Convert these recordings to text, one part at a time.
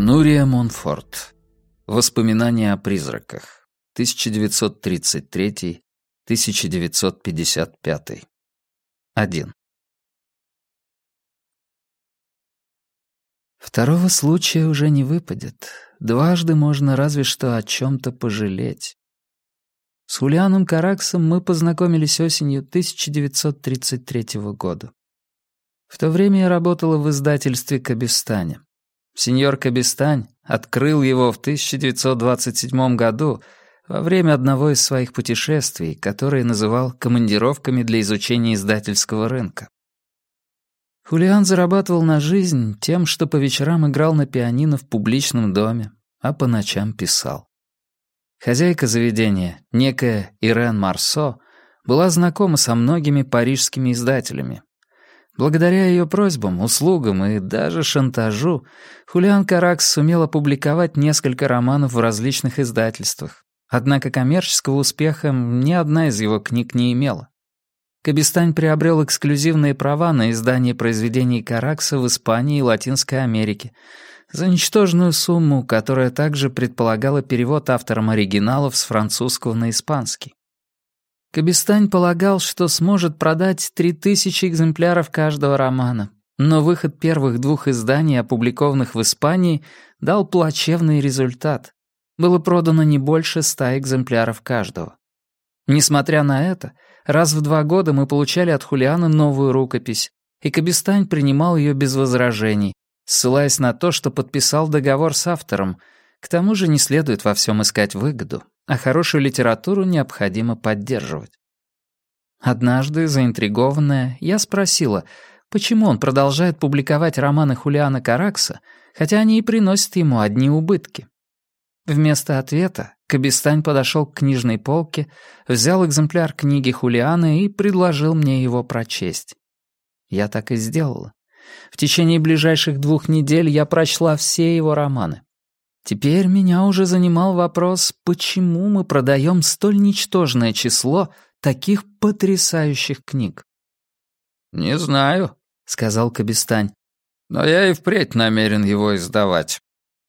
Нурия Монфорт. Воспоминания о призраках. 1933-1955. 1. Второго случая уже не выпадет. Дважды можно разве что о чем-то пожалеть. С Хулианом Караксом мы познакомились осенью 1933 года. В то время я работала в издательстве «Кабистане». Сеньор Кабистань открыл его в 1927 году во время одного из своих путешествий, которые называл командировками для изучения издательского рынка. Хулиан зарабатывал на жизнь тем, что по вечерам играл на пианино в публичном доме, а по ночам писал. Хозяйка заведения, некая Ирен Марсо, была знакома со многими парижскими издателями. Благодаря ее просьбам, услугам и даже шантажу Хулиан Каракс сумел опубликовать несколько романов в различных издательствах. Однако коммерческого успеха ни одна из его книг не имела. Кабистань приобрел эксклюзивные права на издание произведений Каракса в Испании и Латинской Америке за ничтожную сумму, которая также предполагала перевод автором оригиналов с французского на испанский. Кабистань полагал, что сможет продать 3000 экземпляров каждого романа, но выход первых двух изданий, опубликованных в Испании, дал плачевный результат. Было продано не больше 100 экземпляров каждого. Несмотря на это, раз в 2 года мы получали от Хулиана новую рукопись, и Кабистань принимал ее без возражений, ссылаясь на то, что подписал договор с автором. К тому же не следует во всем искать выгоду, а хорошую литературу необходимо поддерживать. Однажды, заинтригованная, я спросила, почему он продолжает публиковать романы Хулиана Каракса, хотя они и приносят ему одни убытки. Вместо ответа Кабистань подошел к книжной полке, взял экземпляр книги Хулиана и предложил мне его прочесть. Я так и сделала. В течение ближайших 2 недель я прочла все его романы. Теперь меня уже занимал вопрос, почему мы продаем столь ничтожное число таких потрясающих книг. «Не знаю», — сказал Кабистань, — «но я и впредь намерен его издавать».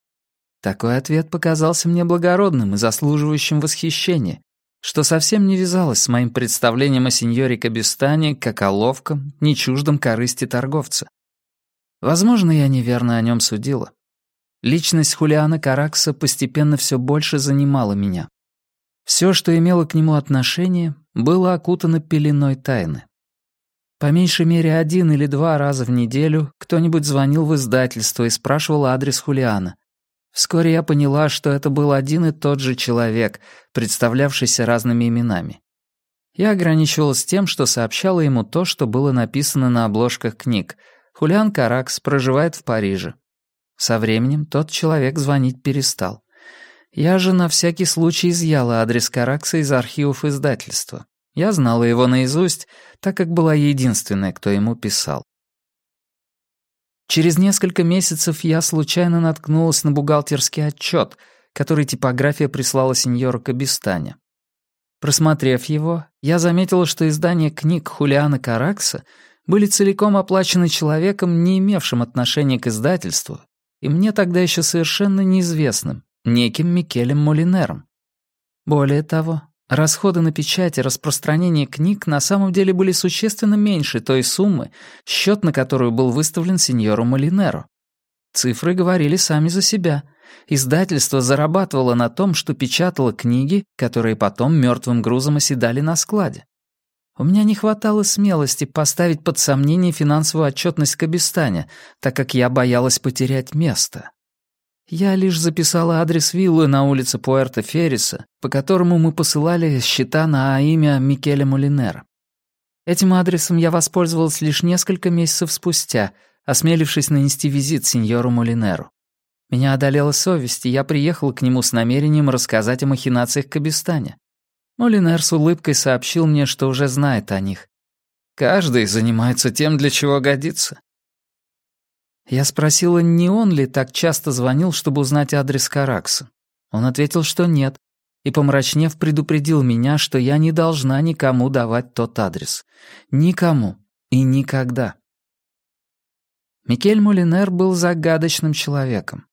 Такой ответ показался мне благородным и заслуживающим восхищения, что совсем не вязалось с моим представлением о сеньоре Кабистане как о ловком, не чуждом корысти торговца. Возможно, я неверно о нем судила. Личность Хулиана Каракса постепенно все больше занимала меня. Все, что имело к нему отношение, было окутано пеленой тайны. По меньшей мере 1 или 2 раза в неделю кто-нибудь звонил в издательство и спрашивал адрес Хулиана. Вскоре я поняла, что это был один и тот же человек, представлявшийся разными именами. Я ограничивалась тем, что сообщала ему то, что было написано на обложках книг. Хулиан Каракс проживает в Париже. Со временем тот человек звонить перестал. Я же на всякий случай изъяла адрес Каракса из архивов издательства. Я знала его наизусть, так как была единственной, кто ему писал. Через несколько месяцев я случайно наткнулась на бухгалтерский отчет, который типография прислала сеньору Кабистане. Просмотрев его, я заметила, что издания книг Хулиана Каракса были целиком оплачены человеком, не имевшим отношения к издательству, и мне тогда еще совершенно неизвестным, неким Микелем Молинером. Более того, расходы на печать и распространение книг на самом деле были существенно меньше той суммы, счет на которую был выставлен сеньору Молинеру. Цифры говорили сами за себя. Издательство зарабатывало на том, что печатало книги, которые потом мертвым грузом оседали на складе. У меня не хватало смелости поставить под сомнение финансовую отчетность Кабистаня, так как я боялась потерять место. Я лишь записала адрес виллы на улице Пуэрто-Ферриса, по которому мы посылали счета на имя Микеля Молинера. Этим адресом я воспользовалась лишь несколько месяцев спустя, осмелившись нанести визит сеньору Молинеру. Меня одолела совесть, и я приехала к нему с намерением рассказать о махинациях Кабистаня. Молинер с улыбкой сообщил мне, что уже знает о них. Каждый занимается тем, для чего годится. Я спросила, не он ли так часто звонил, чтобы узнать адрес Каракса. Он ответил, что нет, и, помрачнев, предупредил меня, что я не должна никому давать тот адрес. Никому и никогда. Микель Молинер был загадочным человеком.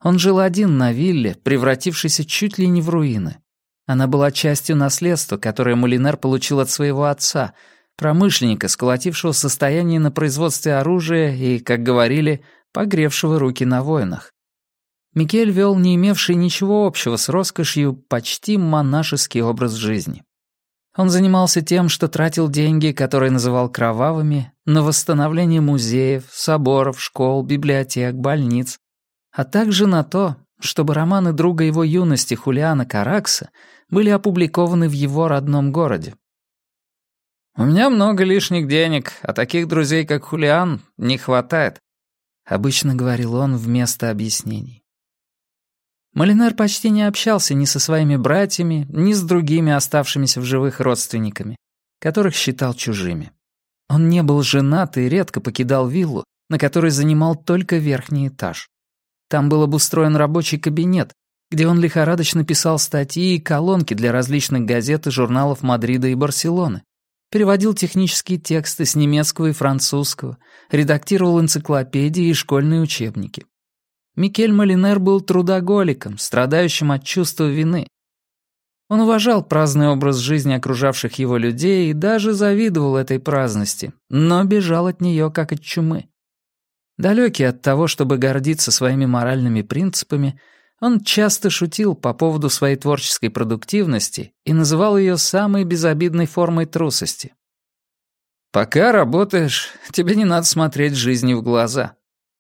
Он жил один на вилле, превратившейся чуть ли не в руины. Она была частью наследства, которое Молинер получил от своего отца, промышленника, сколотившего состояние на производстве оружия и, как говорили, погревшего руки на войнах. Микель вел не имевший ничего общего с роскошью почти монашеский образ жизни. Он занимался тем, что тратил деньги, которые называл кровавыми, на восстановление музеев, соборов, школ, библиотек, больниц, а также на то, чтобы романы друга его юности Хулиана Каракса были опубликованы в его родном городе. «У меня много лишних денег, а таких друзей, как Хулиан, не хватает», — обычно говорил он вместо объяснений. Молинер почти не общался ни со своими братьями, ни с другими оставшимися в живых родственниками, которых считал чужими. Он не был женат и редко покидал виллу, на которой занимал только верхний этаж. Там был обустроен рабочий кабинет, где он лихорадочно писал статьи и колонки для различных газет и журналов Мадрида и Барселоны, переводил технические тексты с немецкого и французского, редактировал энциклопедии и школьные учебники. Микель Молинер был трудоголиком, страдающим от чувства вины. Он уважал праздный образ жизни окружавших его людей и даже завидовал этой праздности, но бежал от нее как от чумы. Далекий от того, чтобы гордиться своими моральными принципами, он часто шутил по поводу своей творческой продуктивности и называл ее самой безобидной формой трусости. «Пока работаешь, тебе не надо смотреть жизни в глаза».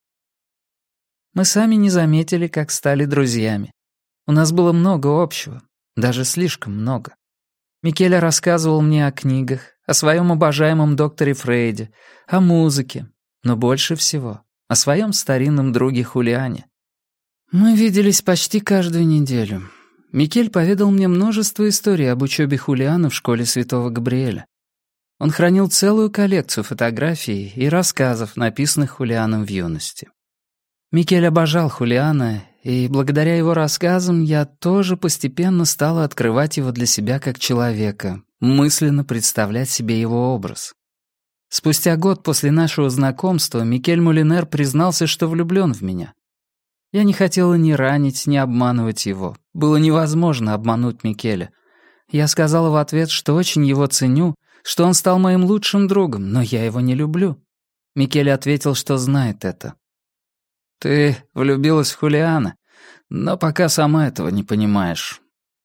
Мы сами не заметили, как стали друзьями. У нас было много общего, даже слишком много. Микеле рассказывал мне о книгах, о своем обожаемом докторе Фрейде, о музыке, но больше всего о своем старинном друге Хулиане. Мы виделись почти каждую неделю. Микель поведал мне множество историй об учебе Хулиана в школе Святого Габриэля. Он хранил целую коллекцию фотографий и рассказов, написанных Хулианом в юности. Микель обожал Хулиана, и благодаря его рассказам я тоже постепенно стала открывать его для себя как человека, мысленно представлять себе его образ. Спустя год после нашего знакомства Микель Молинер признался, что влюблён в меня. Я не хотела ни ранить, ни обманывать его. Было невозможно обмануть Микеля. Я сказала в ответ, что очень его ценю, что он стал моим лучшим другом, но я его не люблю. Микель ответил, что знает это. «Ты влюбилась в Хулиана, но пока сама этого не понимаешь».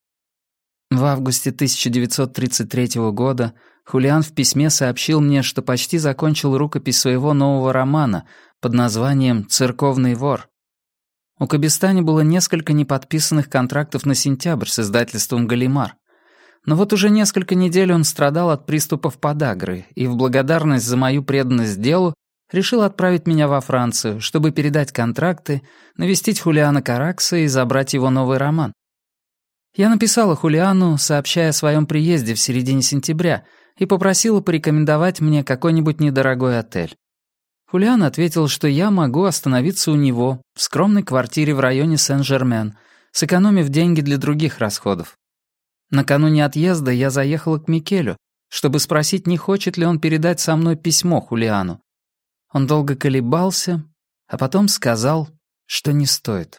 В августе 1933 года Хулиан в письме сообщил мне, что почти закончил рукопись своего нового романа под названием «Церковный вор». У Кобестани было несколько неподписанных контрактов на сентябрь с издательством «Галимар». Но вот уже несколько недель он страдал от приступов подагры и в благодарность за мою преданность делу решил отправить меня во Францию, чтобы передать контракты, навестить Хулиана Каракса и забрать его новый роман. Я написала Хулиану, сообщая о своем приезде в середине сентября, и попросила порекомендовать мне какой-нибудь недорогой отель. Хулиан ответил, что я могу остановиться у него в скромной квартире в районе Сен-Жермен, сэкономив деньги для других расходов. Накануне отъезда я заехала к Микелю, чтобы спросить, не хочет ли он передать со мной письмо Хулиану. Он долго колебался, а потом сказал, что не стоит.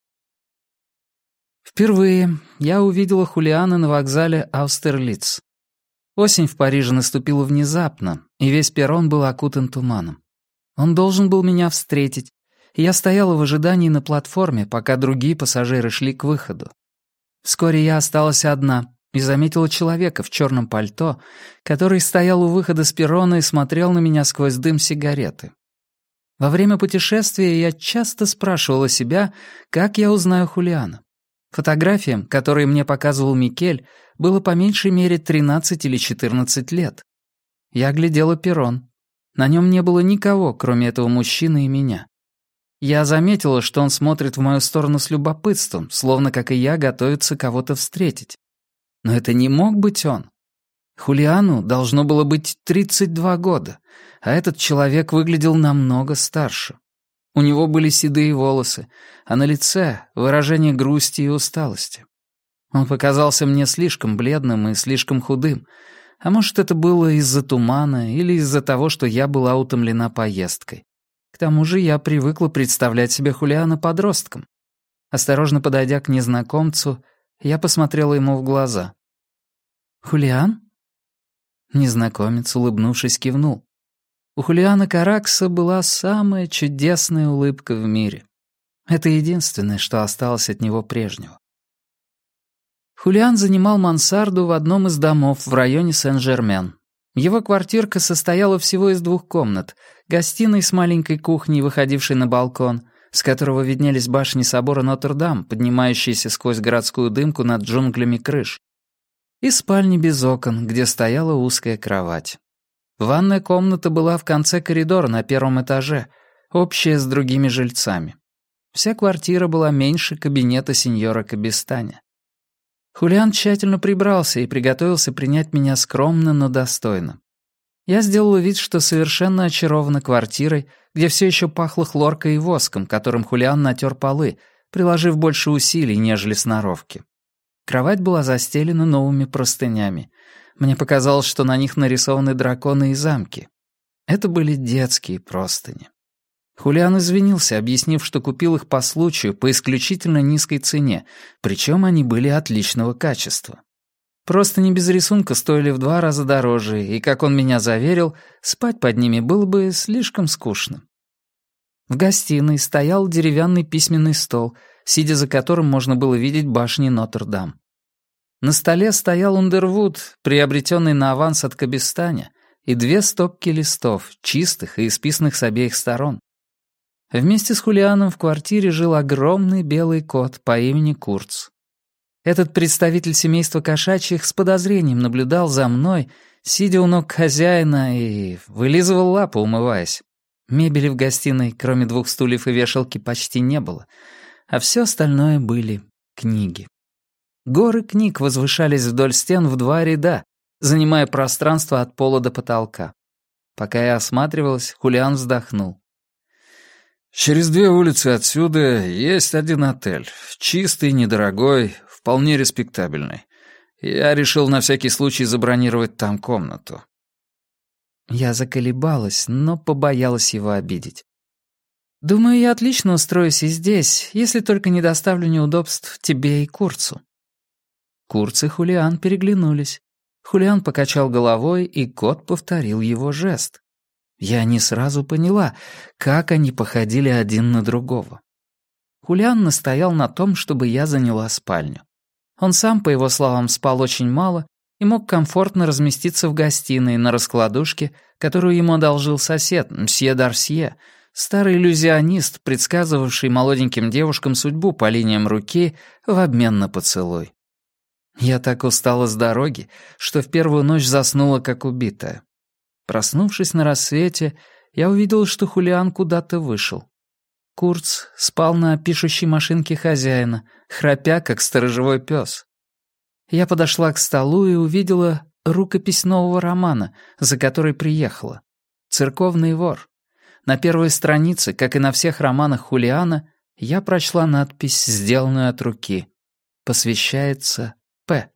Впервые я увидела Хулиана на вокзале Аустерлиц. Осень в Париже наступила внезапно, и весь перрон был окутан туманом. Он должен был меня встретить, и я стояла в ожидании на платформе, пока другие пассажиры шли к выходу. Вскоре я осталась одна и заметила человека в черном пальто, который стоял у выхода с перрона и смотрел на меня сквозь дым сигареты. Во время путешествия я часто спрашивала себя, как я узнаю Хулиана. Фотографиям, которые мне показывал Микель, было по меньшей мере 13 или 14 лет. Я глядела перрон. На нем не было никого, кроме этого мужчины и меня. Я заметила, что он смотрит в мою сторону с любопытством, словно, как и я, готовится кого-то встретить. Но это не мог быть он. Хулиану должно было быть 32 года, а этот человек выглядел намного старше. У него были седые волосы, а на лице выражение грусти и усталости. Он показался мне слишком бледным и слишком худым, а может, это было из-за тумана или из-за того, что я была утомлена поездкой. К тому же я привыкла представлять себе Хулиана подростком. Осторожно подойдя к незнакомцу, я посмотрела ему в глаза. «Хулиан?» Незнакомец, улыбнувшись, кивнул. У Хулиана Каракса была самая чудесная улыбка в мире. Это единственное, что осталось от него прежнего. Хулиан занимал мансарду в одном из домов в районе Сен-Жермен. Его квартирка состояла всего из 2 комнат, гостиной с маленькой кухней, выходившей на балкон, с которого виднелись башни собора Нотр-Дам, поднимающиеся сквозь городскую дымку над джунглями крыш, и спальни без окон, где стояла узкая кровать. Ванная комната была в конце коридора на 1-м этаже, общая с другими жильцами. Вся квартира была меньше кабинета сеньора Кабистаня. Хулиан тщательно прибрался и приготовился принять меня скромно, но достойно. Я сделала вид, что совершенно очарована квартирой, где все еще пахло хлоркой и воском, которым Хулиан натер полы, приложив больше усилий, нежели сноровки. Кровать была застелена новыми простынями. Мне показалось, что на них нарисованы драконы и замки. Это были детские простыни. Хулиан извинился, объяснив, что купил их по случаю по исключительно низкой цене, причем они были отличного качества. Простыни без рисунка стоили в 2 раза дороже, и, как он меня заверил, спать под ними было бы слишком скучно. В гостиной стоял деревянный письменный стол, сидя за которым можно было видеть башни Нотр-Дам. На столе стоял Ундервуд, приобретенный на аванс от Кабистаня, и 2 стопки листов, чистых и исписанных с обеих сторон. Вместе с Хулианом в квартире жил огромный белый кот по имени Курц. Этот представитель семейства кошачьих с подозрением наблюдал за мной, сидя у ног хозяина, и вылизывал лапу, умываясь. Мебели в гостиной, кроме 2 стульев и вешалки, почти не было, а все остальное были книги. Горы книг возвышались вдоль стен в 2 ряда, занимая пространство от пола до потолка. Пока я осматривалась, Хулиан вздохнул. Через 2 улицы отсюда есть один отель. Чистый, недорогой, вполне респектабельный. Я решил на всякий случай забронировать там комнату. Я заколебалась, но побоялась его обидеть. «Думаю, я отлично устроюсь и здесь, если только не доставлю неудобств тебе и Курцу». Курц и Хулиан переглянулись. Хулиан покачал головой, и кот повторил его жест. Я не сразу поняла, как они походили один на другого. Хулиан настоял на том, чтобы я заняла спальню. Он сам, по его словам, спал очень мало и мог комфортно разместиться в гостиной на раскладушке, которую ему одолжил сосед, мсье Дарсье, старый иллюзионист, предсказывавший молоденьким девушкам судьбу по линиям руки в обмен на поцелуй. Я так устала с дороги, что в первую ночь заснула как убитая. Проснувшись на рассвете, я увидела, что Хулиан куда-то вышел. Курц спал на пишущей машинке хозяина, храпя, как сторожевой пес. Я подошла к столу и увидела рукопись нового романа, за которой приехала. «Церковный вор». На 1-й странице, как и на всех романах Хулиана, я прочла надпись, сделанную от руки. Посвящается П.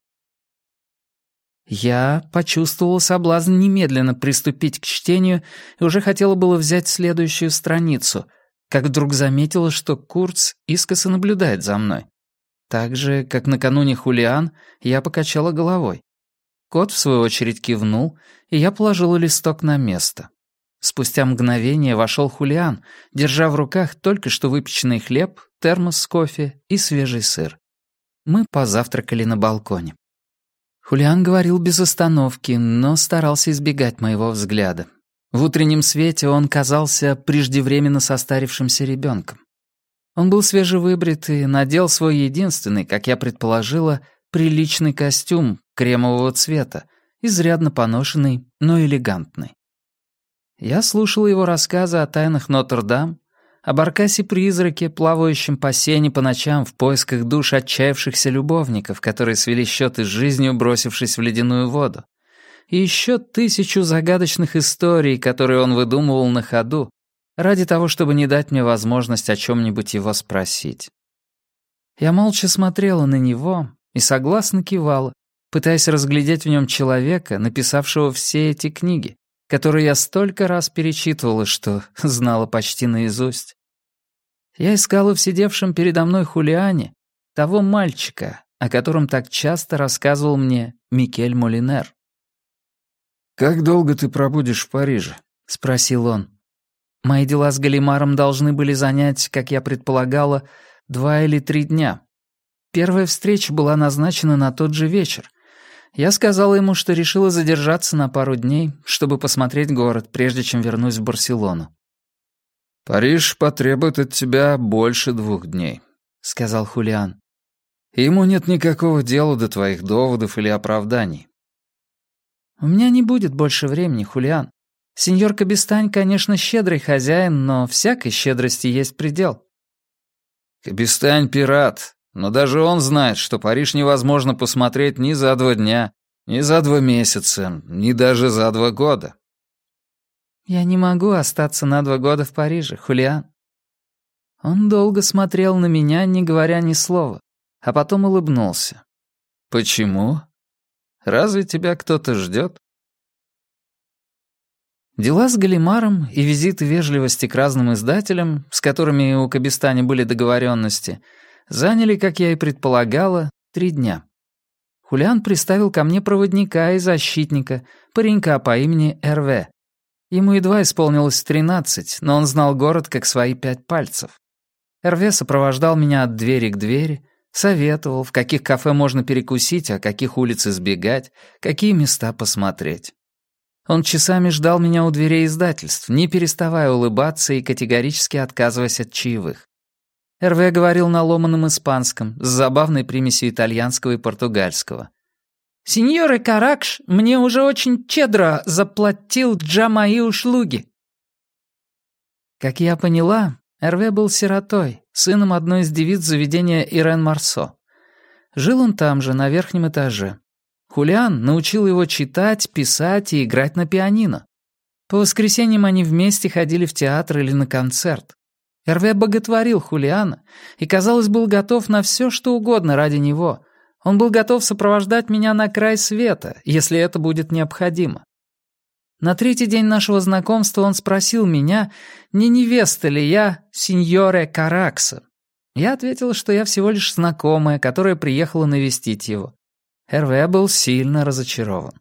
Я почувствовала соблазн немедленно приступить к чтению и уже хотела было взять следующую страницу, как вдруг заметила, что Курц искоса наблюдает за мной. Так же, как накануне Хулиан, я покачала головой. Кот, в свою очередь, кивнул, и я положила листок на место. Спустя мгновение вошел Хулиан, держа в руках только что выпеченный хлеб, термос с кофе и свежий сыр. Мы позавтракали на балконе. Хулиан говорил без остановки, но старался избегать моего взгляда. В утреннем свете он казался преждевременно состарившимся ребенком. Он был свежевыбрит и надел свой единственный, как я предположила, приличный костюм кремового цвета, изрядно поношенный, но элегантный. Я слушала его рассказы о тайнах Нотр-Дам, об Аркасе-призраке, плавающем по сене по ночам в поисках душ отчаявшихся любовников, которые свели счеты с жизнью, бросившись в ледяную воду, и еще 1000 загадочных историй, которые он выдумывал на ходу, ради того, чтобы не дать мне возможность о чем-нибудь его спросить. Я молча смотрела на него и согласно кивала, пытаясь разглядеть в нем человека, написавшего все эти книги, которые я столько раз перечитывала, что знала почти наизусть. Я искала в сидевшем передо мной Хулиане того мальчика, о котором так часто рассказывал мне Микель Молинер. «Как долго ты пробудешь в Париже?» — спросил он. Мои дела с Галимаром должны были занять, как я предполагала, 2 или 3 дня. Первая встреча была назначена на тот же вечер. Я сказала ему, что решила задержаться на пару дней, чтобы посмотреть город, прежде чем вернусь в Барселону. «Париж потребует от тебя больше 2 дней», — сказал Хулиан. «Ему нет никакого дела до твоих доводов или оправданий». «У меня не будет больше времени, Хулиан. Сеньор Кабестань, конечно, щедрый хозяин, но всякой щедрости есть предел». «Кабестань — пират, но даже он знает, что Париж невозможно посмотреть ни за 2 дня, ни за 2 месяца, ни даже за 2 года». «Я не могу остаться на 2 года в Париже, Хулиан». Он долго смотрел на меня, не говоря ни слова, а потом улыбнулся. «Почему? Разве тебя кто-то ждет?» Дела с Галимаром и визиты вежливости к разным издателям, с которыми у Кабестани были договоренности, заняли, как я и предполагала, 3 дня. Хулиан приставил ко мне проводника и защитника, паренька по имени Эрве. Ему едва исполнилось 13, но он знал город как свои 5 пальцев. Эрве сопровождал меня от двери к двери, советовал, в каких кафе можно перекусить, а каких улиц избегать, какие места посмотреть. Он часами ждал меня у дверей издательств, не переставая улыбаться и категорически отказываясь от чаевых. Эрве говорил на ломаном испанском, с забавной примесью итальянского и португальского. «Синьоре Каракш мне уже очень щедро заплатил джа мои услуги». Как я поняла, Эрве был сиротой, сыном одной из девиц заведения Ирен Марсо. Жил он там же, на верхнем этаже. Хулиан научил его читать, писать и играть на пианино. По воскресеньям они вместе ходили в театр или на концерт. Эрве боготворил Хулиана и, казалось, был готов на все, что угодно ради него. Он был готов сопровождать меня на край света, если это будет необходимо. На 3-й день нашего знакомства он спросил меня, не невеста ли я сеньоре Каракса. Я ответила, что я всего лишь знакомая, которая приехала навестить его. Эрве был сильно разочарован.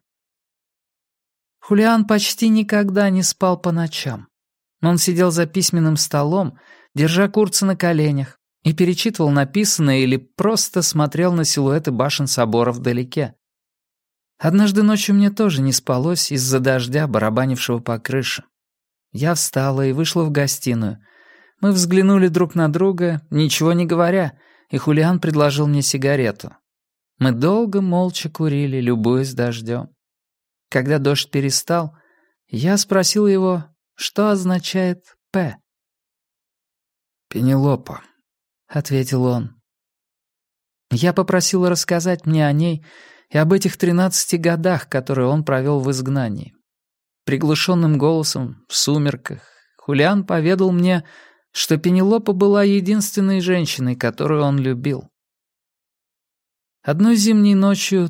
Хулиан почти никогда не спал по ночам. Он сидел за письменным столом, держа Курца на коленях, и перечитывал написанное или просто смотрел на силуэты башен собора вдалеке. Однажды ночью мне тоже не спалось из-за дождя, барабанившего по крыше. Я встала и вышла в гостиную. Мы взглянули друг на друга, ничего не говоря, и Хулиан предложил мне сигарету. Мы долго молча курили, любуясь дождем. Когда дождь перестал, я спросил его, что означает «П». «Пенелопа», — ответил он. Я попросила рассказать мне о ней и об этих 13 годах, которые он провел в изгнании. Приглушенным голосом, в сумерках, Хулиан поведал мне, что Пенелопа была единственной женщиной, которую он любил. Одной зимней ночью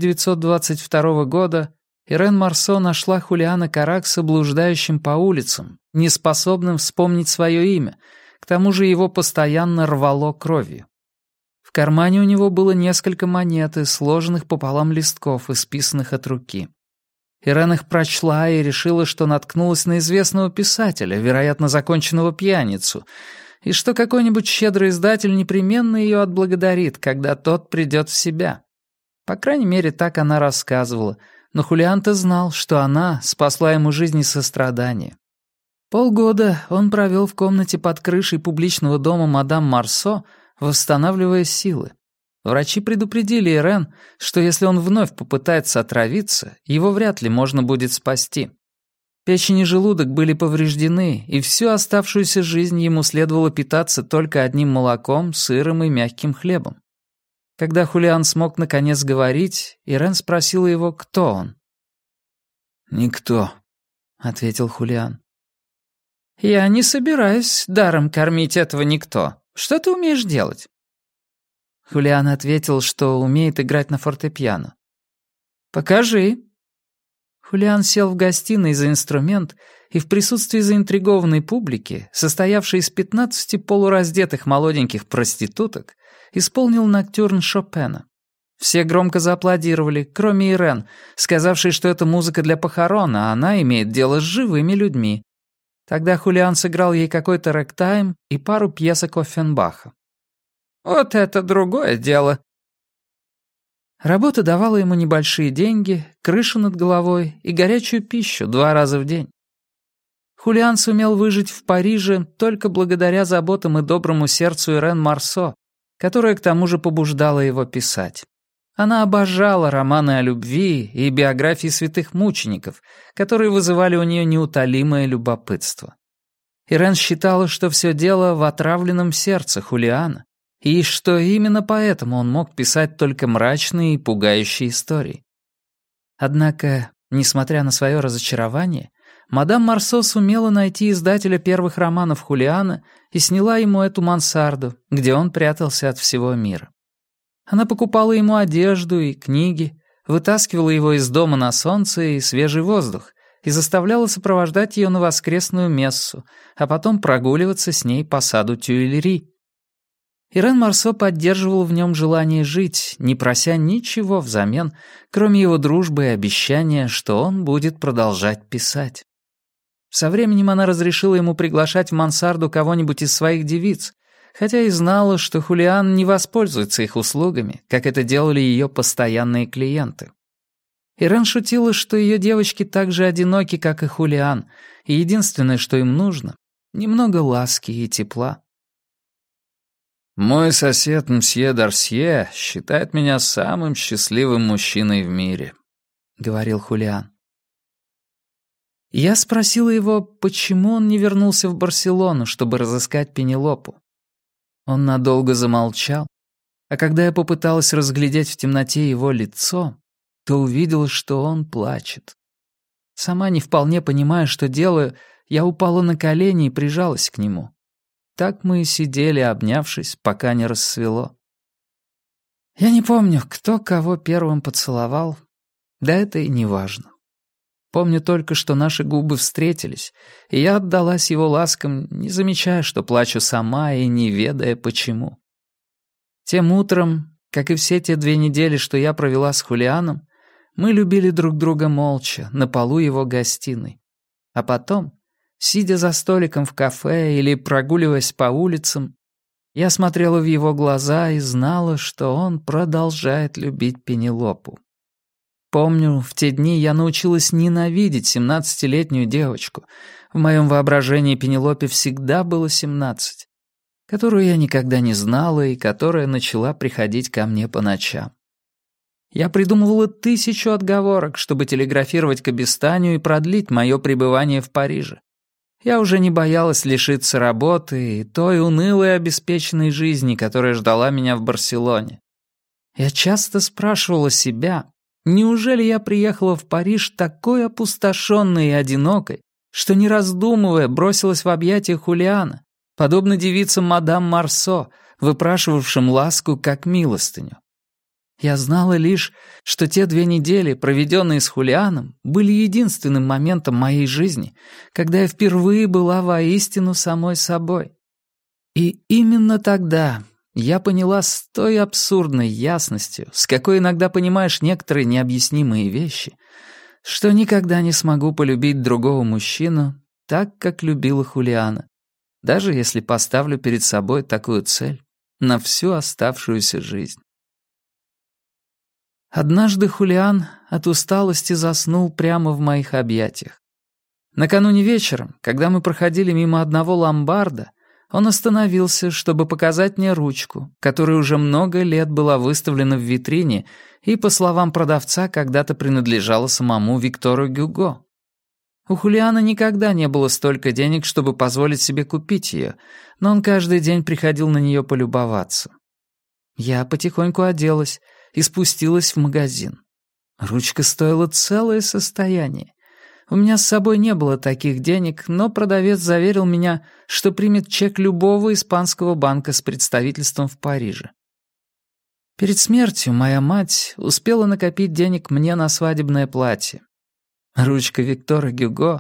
1922 года Ирен Марсо нашла Хулиана Каракса блуждающим по улицам, неспособным вспомнить свое имя, к тому же его постоянно рвало кровью. В кармане у него было несколько монет из сложенных пополам листков, исписанных от руки. Ирен их прочла и решила, что наткнулась на известного писателя, вероятно, законченного пьяницу, и что какой-нибудь щедрый издатель непременно ее отблагодарит, когда тот придет в себя. По крайней мере, так она рассказывала, но Хулиан-то знал, что она спасла ему жизнь и сострадание. Полгода он провел в комнате под крышей публичного дома мадам Марсо, восстанавливая силы. Врачи предупредили Ирен, что если он вновь попытается отравиться, его вряд ли можно будет спасти. Печень и желудок были повреждены, и всю оставшуюся жизнь ему следовало питаться только одним молоком, сыром и мягким хлебом. Когда Хулиан смог наконец говорить, Ирен спросила его, кто он. «Никто», — ответил Хулиан. «Я не собираюсь даром кормить этого никто. Что ты умеешь делать?» Хулиан ответил, что умеет играть на фортепиано. «Покажи». Хулиан сел в гостиной за инструмент и в присутствии заинтригованной публики, состоявшей из 15 полураздетых молоденьких проституток, исполнил ноктюрн Шопена. Все громко зааплодировали, кроме Ирен, сказавшей, что это музыка для похорон, а она имеет дело с живыми людьми. Тогда Хулиан сыграл ей какой-то рэктайм и пару пьесок Оффенбаха. Вот это другое дело. Работа давала ему небольшие деньги, крышу над головой и горячую пищу 2 раза в день. Хулиан сумел выжить в Париже только благодаря заботам и доброму сердцу Ирен Марсо, которая к тому же побуждала его писать. Она обожала романы о любви и биографии святых мучеников, которые вызывали у нее неутолимое любопытство. Ирен считала, что все дело в отравленном сердце Хулиана, и что именно поэтому он мог писать только мрачные и пугающие истории. Однако, несмотря на свое разочарование, мадам Марсо сумела найти издателя первых романов Хулиана и сняла ему эту мансарду, где он прятался от всего мира. Она покупала ему одежду и книги, вытаскивала его из дома на солнце и свежий воздух и заставляла сопровождать ее на воскресную мессу, а потом прогуливаться с ней по саду Тюильри. Ирен Марсо поддерживала в нем желание жить, не прося ничего взамен, кроме его дружбы и обещания, что он будет продолжать писать. Со временем она разрешила ему приглашать в мансарду кого-нибудь из своих девиц, хотя и знала, что Хулиан не воспользуется их услугами, как это делали ее постоянные клиенты. Ирен шутила, что ее девочки так же одиноки, как и Хулиан, и единственное, что им нужно — немного ласки и тепла. «Мой сосед мсье Дарсье считает меня самым счастливым мужчиной в мире», — говорил Хулиан. Я спросила его, почему он не вернулся в Барселону, чтобы разыскать Пенелопу. Он надолго замолчал, а когда я попыталась разглядеть в темноте его лицо, то увидела, что он плачет. Сама не вполне понимая, что делаю, я упала на колени и прижалась к нему. Так мы и сидели, обнявшись, пока не рассвело. Я не помню, кто кого первым поцеловал, да это и не важно. Помню только, что наши губы встретились, и я отдалась его ласкам, не замечая, что плачу сама и не ведая почему. Тем утром, как и все те 2 недели, что я провела с Хулианом, мы любили друг друга молча, на полу его гостиной. А потом, сидя за столиком в кафе или прогуливаясь по улицам, я смотрела в его глаза и знала, что он продолжает любить Пенелопу. Помню, в те дни я научилась ненавидеть 17-летнюю девочку. В моем воображении Пенелопе всегда было 17, которую я никогда не знала и которая начала приходить ко мне по ночам. Я придумывала 1000 отговорок, чтобы телеграфировать к Абистанию и продлить мое пребывание в Париже. Я уже не боялась лишиться работы и той унылой обеспеченной жизни, которая ждала меня в Барселоне. Я часто спрашивала себя, неужели я приехала в Париж такой опустошенной и одинокой, что, не раздумывая, бросилась в объятия Хулиана, подобно девицам мадам Марсо, выпрашивавшим ласку как милостыню. Я знала лишь, что те 2 недели, проведенные с Хулианом, были единственным моментом моей жизни, когда я впервые была воистину самой собой. И именно тогда я поняла с той абсурдной ясностью, с какой иногда понимаешь некоторые необъяснимые вещи, что никогда не смогу полюбить другого мужчину так, как любила Хулиана, даже если поставлю перед собой такую цель на всю оставшуюся жизнь. Однажды Хулиан от усталости заснул прямо в моих объятиях. Накануне вечером, когда мы проходили мимо одного ломбарда, он остановился, чтобы показать мне ручку, которая уже много лет была выставлена в витрине и, по словам продавца, когда-то принадлежала самому Виктору Гюго. У Хулиана никогда не было столько денег, чтобы позволить себе купить ее, но он каждый день приходил на нее полюбоваться. Я потихоньку оделась и спустилась в магазин. Ручка стоила целое состояние. У меня с собой не было таких денег, но продавец заверил меня, что примет чек любого испанского банка с представительством в Париже. Перед смертью моя мать успела накопить денег мне на свадебное платье. Ручка Виктора Гюго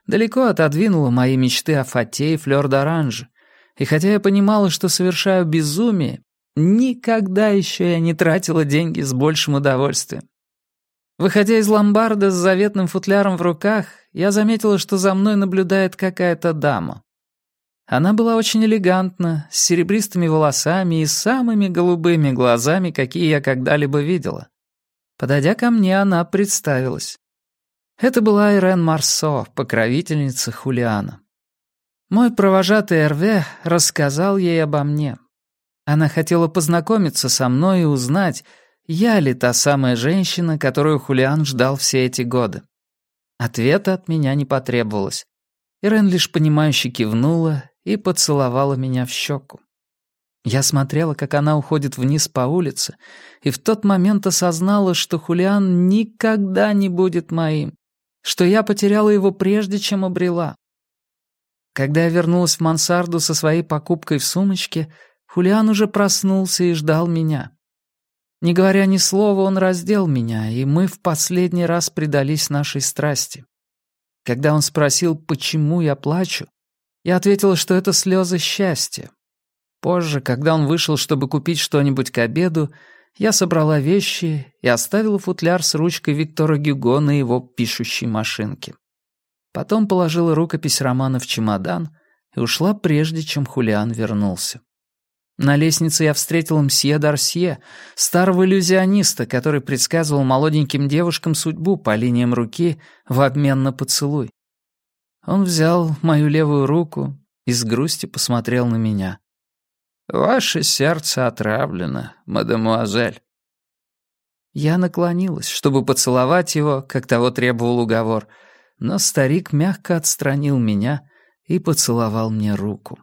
далеко отодвинула мои мечты о фате и флёр-д'оранже. И хотя я понимала, что совершаю безумие, никогда еще я не тратила деньги с большим удовольствием. Выходя из ломбарда с заветным футляром в руках, я заметила, что за мной наблюдает какая-то дама. Она была очень элегантна, с серебристыми волосами и самыми голубыми глазами, какие я когда-либо видела. Подойдя ко мне, она представилась. Это была Ирен Марсо, покровительница Хулиана. Мой провожатый Эрве рассказал ей обо мне. Она хотела познакомиться со мной и узнать, я ли та самая женщина, которую Хулиан ждал все эти годы. Ответа от меня не потребовалось. Ирен лишь понимающе кивнула и поцеловала меня в щеку. Я смотрела, как она уходит вниз по улице, и в тот момент осознала, что Хулиан никогда не будет моим, что я потеряла его прежде, чем обрела. Когда я вернулась в мансарду со своей покупкой в сумочке, Хулиан уже проснулся и ждал меня. Не говоря ни слова, он раздел меня, и мы в последний раз предались нашей страсти. Когда он спросил, почему я плачу, я ответила, что это слезы счастья. Позже, когда он вышел, чтобы купить что-нибудь к обеду, я собрала вещи и оставила футляр с ручкой Виктора Гюго на его пишущей машинке. Потом положила рукопись романа в чемодан и ушла прежде, чем Хулиан вернулся. На лестнице я встретила мсье Дарсье, старого иллюзиониста, который предсказывал молоденьким девушкам судьбу по линиям руки в обмен на поцелуй. Он взял мою левую руку и с грустью посмотрел на меня. «Ваше сердце отравлено, мадемуазель». Я наклонилась, чтобы поцеловать его, как того требовал уговор, но старик мягко отстранил меня и поцеловал мне руку.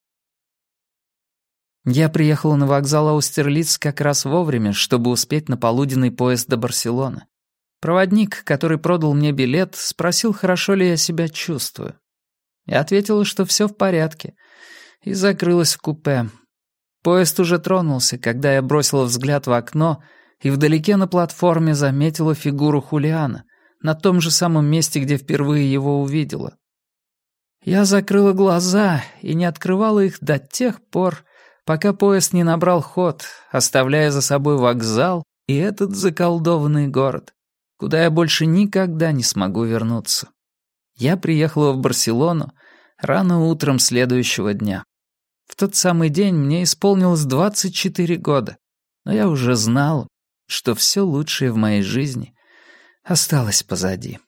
Я приехала на вокзал Аустерлиц как раз вовремя, чтобы успеть на полуденный поезд до Барселоны. Проводник, который продал мне билет, спросил, хорошо ли я себя чувствую. Я ответила, что все в порядке, и закрылась в купе. Поезд уже тронулся, когда я бросила взгляд в окно и вдалеке на платформе заметила фигуру Хулиана, на том же самом месте, где впервые его увидела. Я закрыла глаза и не открывала их до тех пор, пока поезд не набрал ход, оставляя за собой вокзал и этот заколдованный город, куда я больше никогда не смогу вернуться. Я приехала в Барселону рано утром следующего дня. В тот самый день мне исполнилось 24 года, но я уже знала, что все лучшее в моей жизни осталось позади.